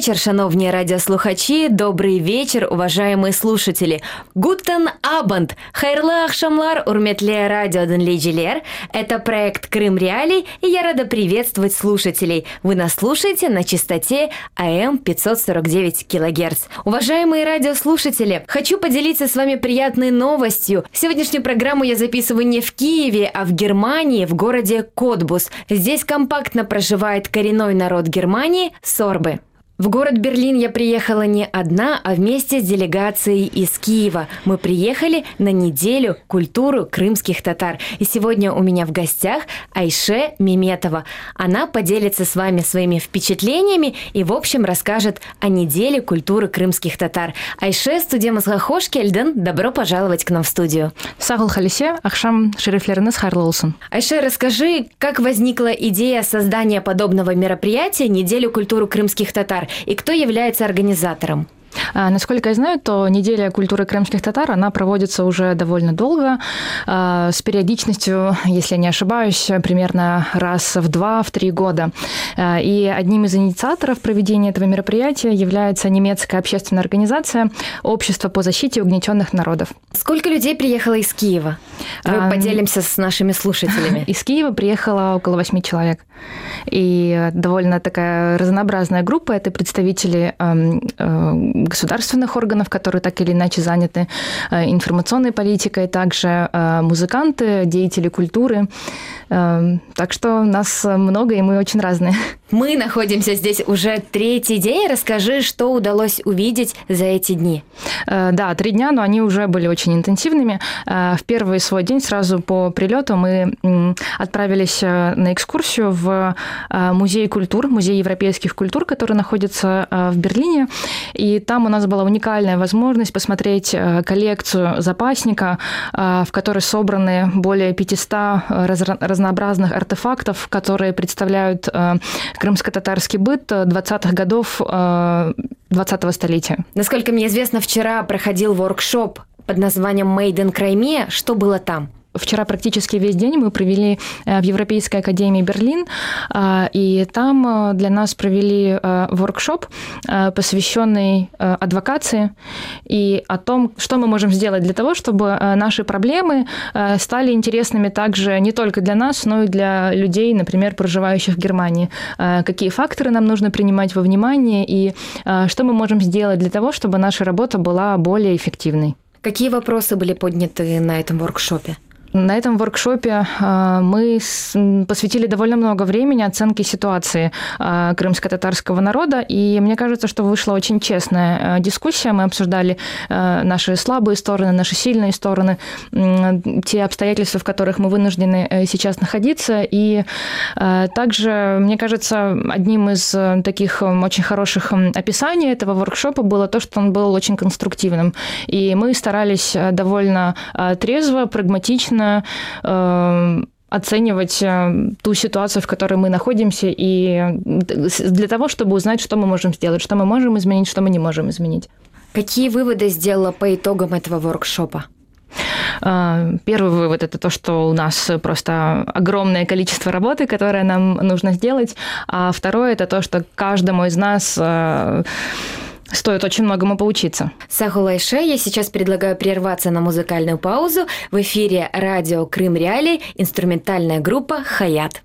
вечір, шановні радіослухачі, добрий вечір, уважаемые слушатели. Гутен Абанд, хайрлах шамлар, урметле радио Денлиджелер. Это проект Крым Реалий, и я рада приветствовать слушателей. Вы нас слушаете на частоте АМ 549 кГц. Уважаемые радиослушатели, хочу поделиться с вами приятной новостью. Сегодняшнюю программу я записываю не в Киеве, а в Германии, в городе Котбус. Здесь компактно проживает коренной народ Германии – сорбы. В город Берлин я приехала не одна, а вместе с делегацией из Киева. Мы приехали на неделю культуры крымских татар. И сегодня у меня в гостях Айше Меметова. Она поделится с вами своими впечатлениями и, в общем, расскажет о неделе культуры крымских татар. Айше, студиямызга хош келдин. Добро пожаловать к нам в студию. Сагыл халисе, ахшам шерифлериныз хайрлы болсын. Айше, расскажи, как возникла идея создания подобного мероприятия «Неделю культуры крымских татар» и кто является организатором? Насколько я знаю, то неделя культуры крымских татар, она проводится уже довольно долго, с периодичностью, если я не ошибаюсь, примерно раз в 2-3 года. И одним из инициаторов проведения этого мероприятия является немецкая общественная организация «Общество по защите угнетенных народов». Сколько людей приехало из Киева? Давай поделимся с нашими слушателями. Из Киева приехало около 8 человек. И довольно такая разнообразная группа. Это представители государственных органов, которые так или иначе заняты информационной политикой, также музыканты, деятели культуры. Так что нас много, и мы очень разные. Мы находимся здесь уже 3-й день. Расскажи, что удалось увидеть за эти дни. Да, 3 дня, но они уже были очень интенсивными. В первый свой день, сразу по прилету, мы отправились на экскурсию в музей культур, музей европейских культур, который находится в Берлине. И там у нас была уникальная возможность посмотреть коллекцию запасника, в которой собраны более 500 разнообразных артефактов, которые представляют крымско-татарский быт 20-х годов 20-го столетия. Насколько мне известно, вчера проходил воркшоп под названием «Made in Crimea». Что было там? Вчера практически весь день мы провели в Европейской академии Берлин, и там для нас провели воркшоп, посвященный адвокации и о том, что мы можем сделать для того, чтобы наши проблемы стали интересными также не только для нас, но и для людей, например, проживающих в Германии. Какие факторы нам нужно принимать во внимание и что мы можем сделать для того, чтобы наша работа была более эффективной. Какие вопросы были подняты на этом воркшопе? На этом воркшопе мы посвятили довольно много времени оценке ситуации крымско-татарского народа, и мне кажется, что вышла очень честная дискуссия. Мы обсуждали наши слабые стороны, наши сильные стороны, те обстоятельства, в которых мы вынуждены сейчас находиться. И также, мне кажется, одним из таких очень хороших описаний этого воркшопа было то, что он был очень конструктивным. И мы старались довольно трезво, прагматично оценивать ту ситуацию, в которой мы находимся, и для того, чтобы узнать, что мы можем сделать, что мы можем изменить, что мы не можем изменить. Какие выводы сделала по итогам этого воркшопа? Первый вывод – это то, что у нас просто огромное количество работы, которое нам нужно сделать. А второе – это то, что каждому из нас стоит очень многому поучиться. Сагыл Айше, я сейчас предлагаю прерваться на музыкальную паузу. В эфире радио Крым Реалий, инструментальная группа «Хаят».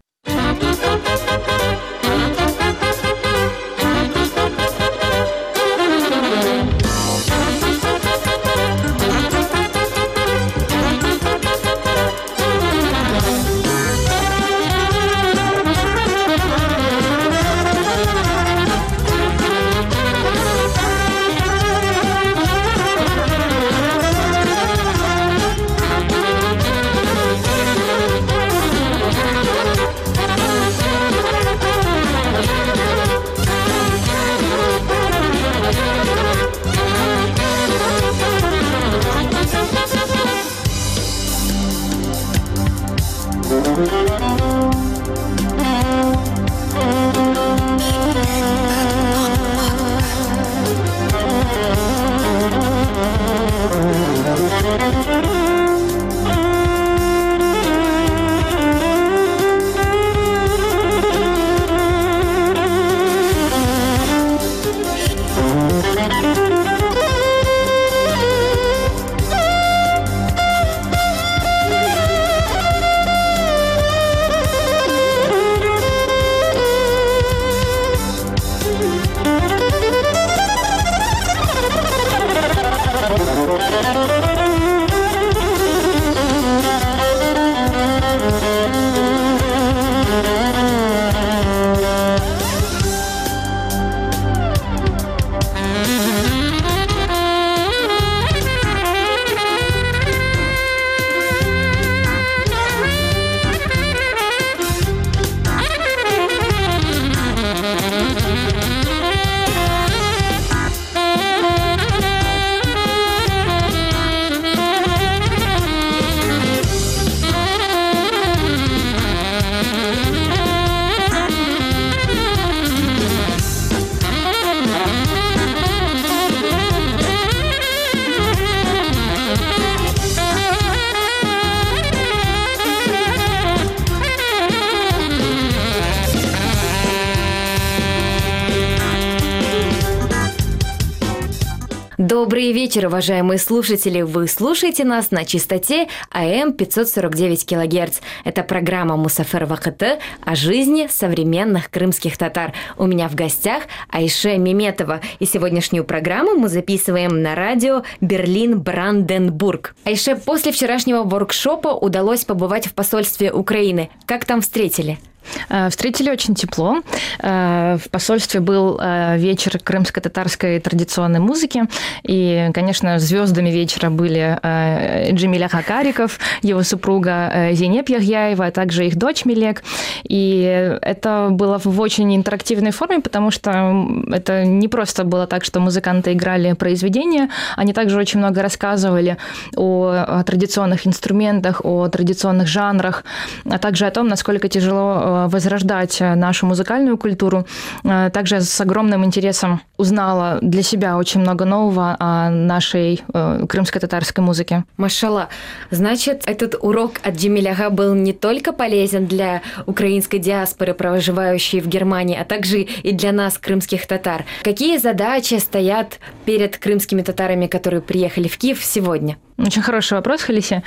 Добрый вечер, уважаемые слушатели. Вы слушаете нас на частоте АМ 549 кГц. Это программа «Мусафер Вакыты» о жизни современных крымских татар. У меня в гостях Айше Меметова. И сегодняшнюю программу мы записываем на радио Берлин-Бранденбург. Айше, после вчерашнего воркшопа удалось побывать в посольстве Украины. Как там встретили? Встретили очень тепло. В посольстве был вечер крымско-татарской традиционной музыки. И, конечно, звездами вечера были Джемиля Хакариков, его супруга Зейнеп Яхьяева, а также их дочь Милек. И это было в очень интерактивной форме, потому что это не просто было так, что музыканты играли произведения, они также очень много рассказывали о традиционных инструментах, о традиционных жанрах, а также о том, насколько тяжело возрождать нашу музыкальную культуру. Также с огромным интересом узнала для себя очень много нового о нашей крымско-татарской музыке. Машалла. Значит, этот урок от Джемиляга был не только полезен для украинской диаспоры, проживающей в Германии, а также и для нас, крымских татар. Какие задачи стоят перед крымскими татарами, которые приехали в Киев сегодня? Очень хороший вопрос, Халиси.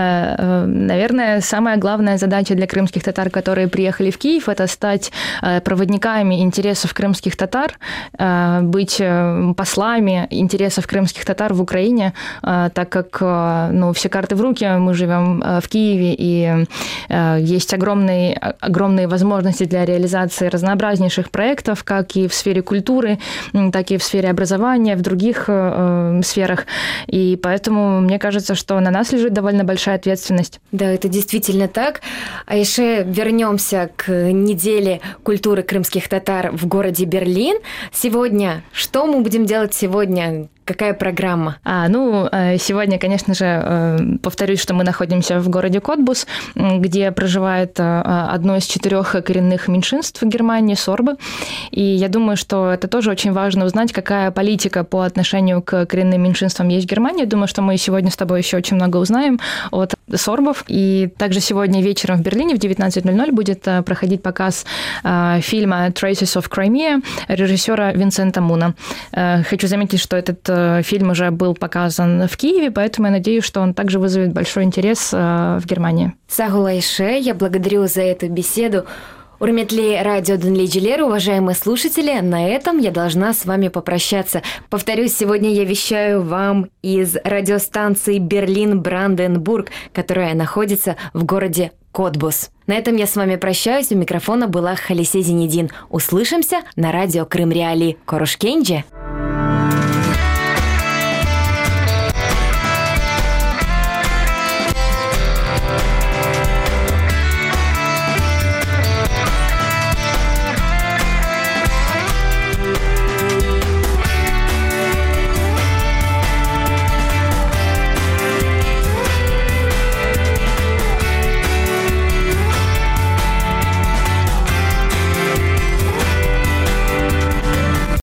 Наверное, самая главная задача для крымских татар, которые приехали в Киев, это стать проводниками интересов крымских татар, быть послами интересов крымских татар в Украине, так как все карты в руки, мы живем в Киеве, и есть огромные возможности для реализации разнообразнейших проектов, как и в сфере культуры, так и в сфере образования, в других сферах. И поэтому мне кажется, что на нас лежит довольно большая ответственность. Да, это действительно так. Айше, вернемся к неделе культуры крымских татар в городе Берлин. Сегодня, что мы будем делать сегодня? Какая программа? Сегодня, конечно же, повторюсь, что мы находимся в городе Котбус, где проживает одно из 4 коренных меньшинств Германии, сорбы. И я думаю, что это тоже очень важно узнать, какая политика по отношению к коренным меньшинствам есть в Германии. Думаю, что мы сегодня с тобой еще очень много узнаем от сорбов. И также сегодня вечером в Берлине в 19:00 будет проходить показ фильма «Traces of Crimea» режиссера Винсента Муна. Хочу заметить, что этот фильм уже был показан в Киеве, поэтому я надеюсь, что он также вызовет большой интерес в Германии. Сагул Айше, я благодарю за эту беседу. Урметли радио Денлиджелер, уважаемые слушатели, на этом я должна с вами попрощаться. Повторюсь, сегодня я вещаю вам из радиостанции Берлин-Бранденбург, которая находится в городе Котбус. На этом я с вами прощаюсь. У микрофона была Халисе Зенедин. Услышимся на радио Крым Реали. Корушкенджи!